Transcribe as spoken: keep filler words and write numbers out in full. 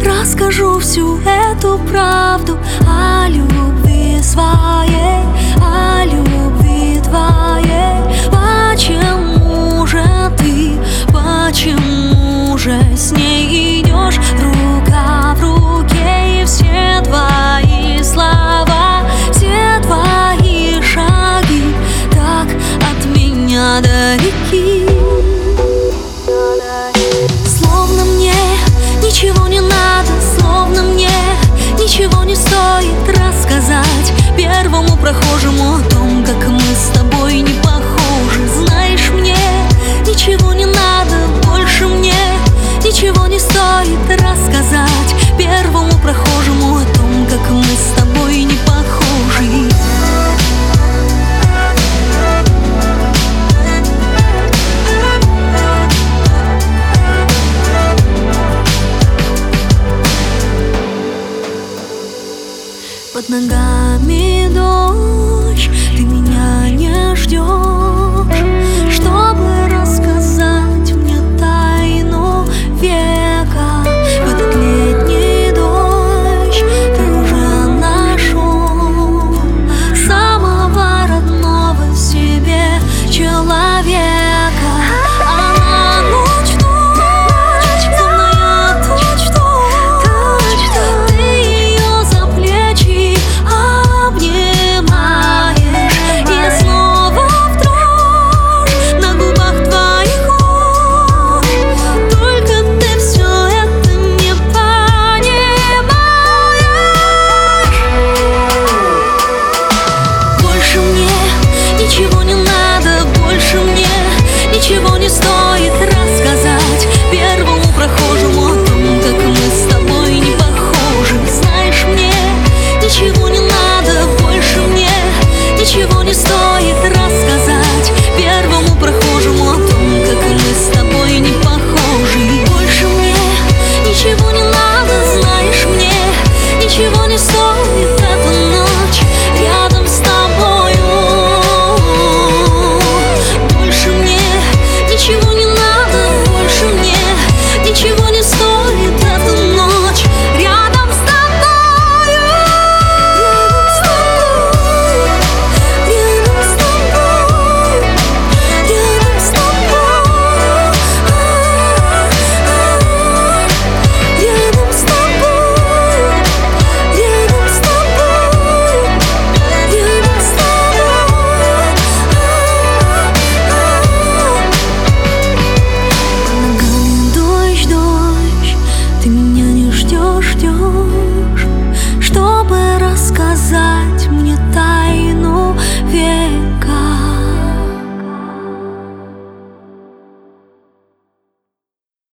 расскажу всю эту правду о любви своей, о любви твоей. Почему же ты, почему же с ней идешь рука в руке? И все твои слова, все твои шаги так от меня далеки. Словно мне ничего не надо, словно мне ничего не стоит рассказать первому прохожему о том, как мы с тобой не похожи. Знаешь, мне ничего не надо, больше мне ничего не стоит рассказать первому прохожему о том, как мы с тобой не похожи. Под ногами